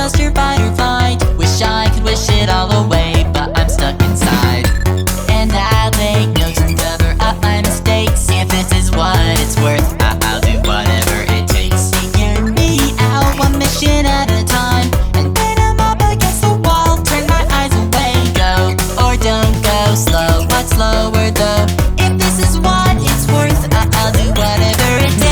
just your fight or flight. Wish I could wish it all away, but I'm stuck inside. And I'll take notes and cover up my mistakes. If this is what it's worth, I'll do whatever it takes. Figure me out one mission at a time, and then I'm up against the wall. Turn my eyes away, go or don't go slow. What's slower though? If this is what it's worth, I'll do whatever it takes.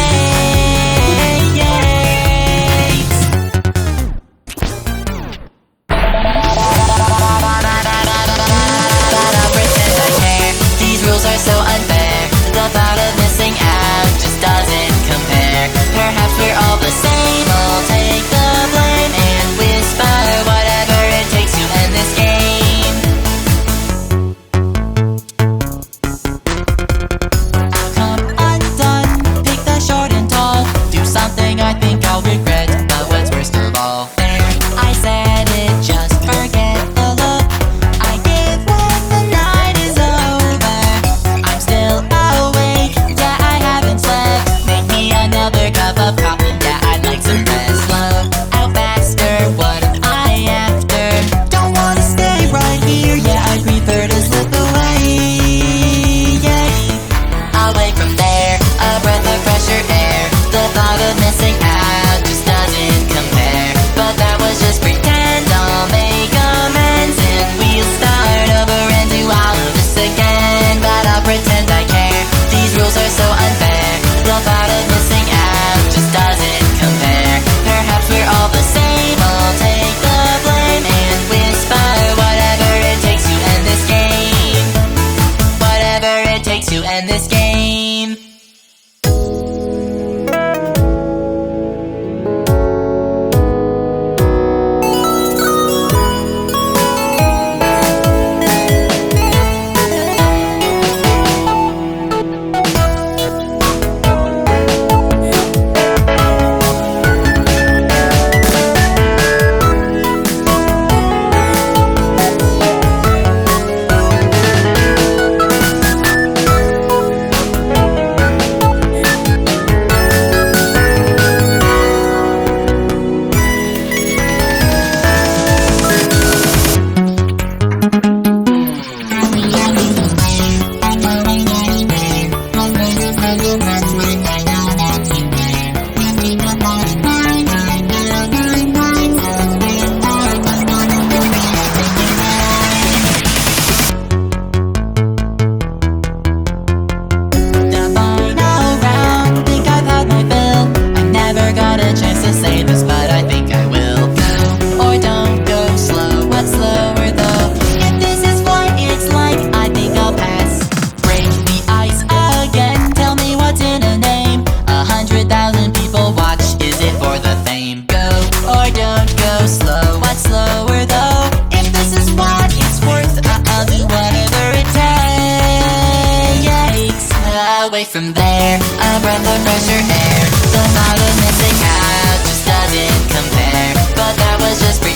But I'll pretend I care. These rules are so unfair. The thought of missing out just doesn't compare. Perhaps we're all the same. I'll take the blame and whisper whatever it takes to end this game. I'll come undone, pick the short and tall. Do something I think I'll regret, but what's worst of all? There, I said it, just forget the look I give when the night is over. I'm still awake, yeah, I haven't slept. Make me another cup of coffee, yeah, I'd like some rest. Slow out faster, what am I after? Don't wanna stay right here, yeah, I'd prefer to slip away, yeah. Away from there, a breath of fresher air. The thought of missing out just doesn't compare. But that was just pretend, I'll make amends and we'll start over and do all of this again. But I'll pretend I care, these rules are so unfair. The thought of missing out just doesn't compare. Perhaps we're all the same, I'll take the blame and whisper whatever it takes to end this game. Whatever it takes to end this game. Away from there, a breath of fresher air. The thought of missing out just doesn't compare. But that was just